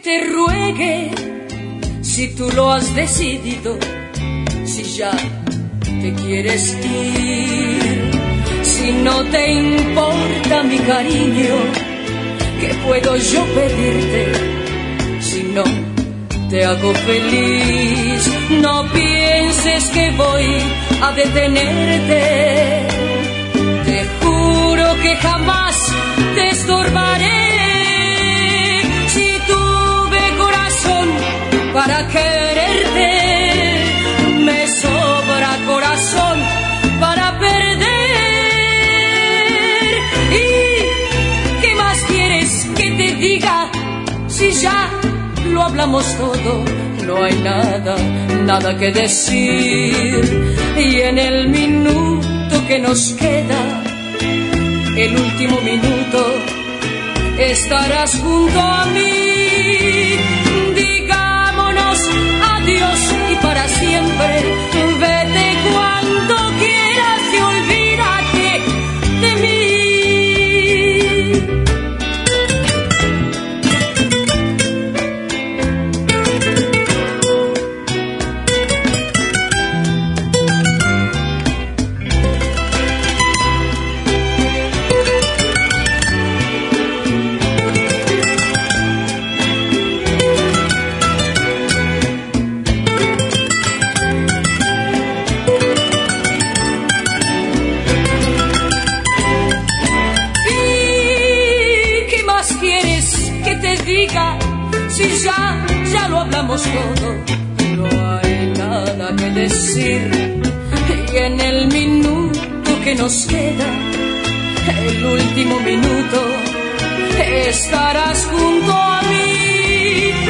te ruegue si tú lo has decidido, si ya te quieres ir, si no te importa mi cariño, ¿qué puedo yo pedirte si no te hago feliz? No pienses que voy a detenerte, te juro que jamás te estorbaré. Si tuve corazón para quererte, me sobra corazón para perder. ¿Y qué más quieres que te diga si ya lo hablamos todo? No hay nada, nada que decir. Y en el minuto que nos queda, el último minuto, estarás junto a mí. Digámonos adiós y para siempre. Vete cuando quieras y olvídate de mí. Si ya lo hablamos todo, no hay nada que decir. Y en el minuto que nos queda, el último minuto, estarás junto a mí.